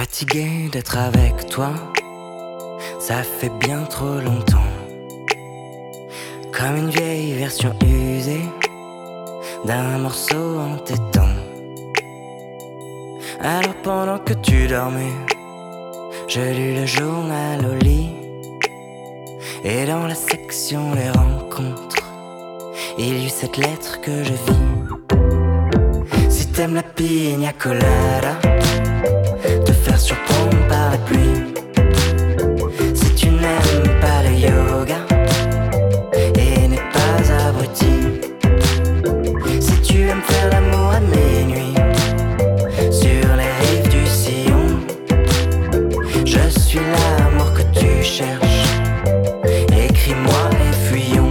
Fatigué d'être avec toi, ça fait bien trop longtemps. Comme une vieille version usée d'un morceau entêtant. Alors pendant que tu dormais, je lis le journal au lit. Et dans la section les rencontres, il y eut cette lettre que je vis. Si t'aimes la pina colada, te faire surprendre par la pluie. Si tu n'aimes pas le yoga et n'es pas abruti. Si tu aimes faire l'amour à minuit sur les rives du Sillon, je suis l'amour que tu cherches. Écris-moi et fuyons.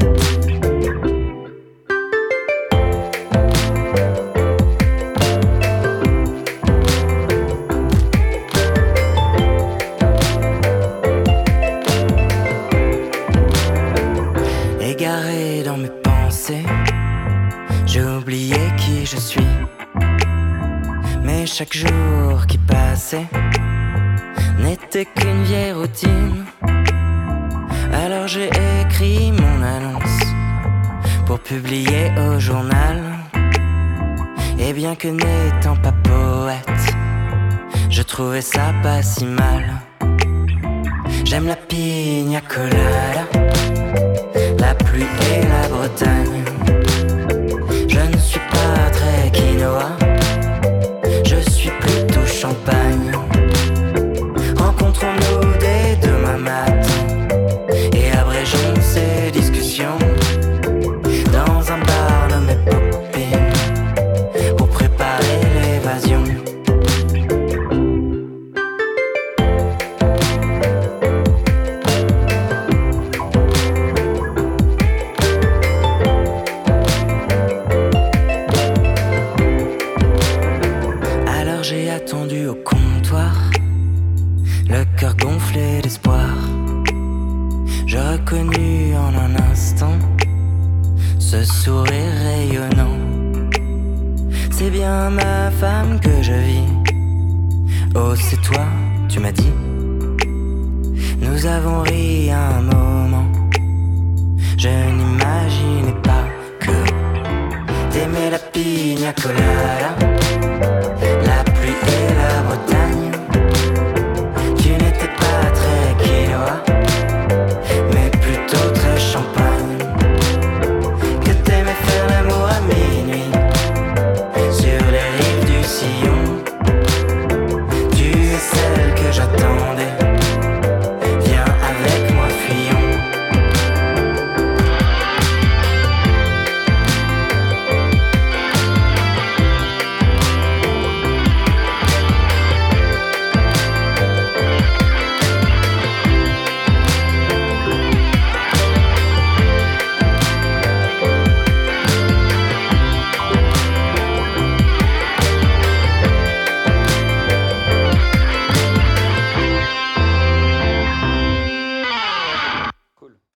Égaré dans mes pensées, j'ai oublié qui je suis. Mais chaque jour qui passait n'était qu'une vieille routine. Alors j'ai écrit mon annonce pour publier au journal. Et bien que n'étant pas poète, je trouvais ça pas si mal. J'aime la pina colada, la pluie et la Bretagne. Je ne suis pas très quinoa, je suis plutôt champagne. Rencontrons-nous dès demain matin et abrégeons ces discussions dans un bar nommé Popine pour préparer l'évasion. Alors j'ai attendu au comptoir, le cœur gonflé d'espoir. Je reconnus en un instant ce sourire rayonnant. C'est bien ma femme que je vis. Oh, c'est toi, tu m'as dit. Nous avons ri un moment. Je n'imaginais pas que t'aimais la pina colada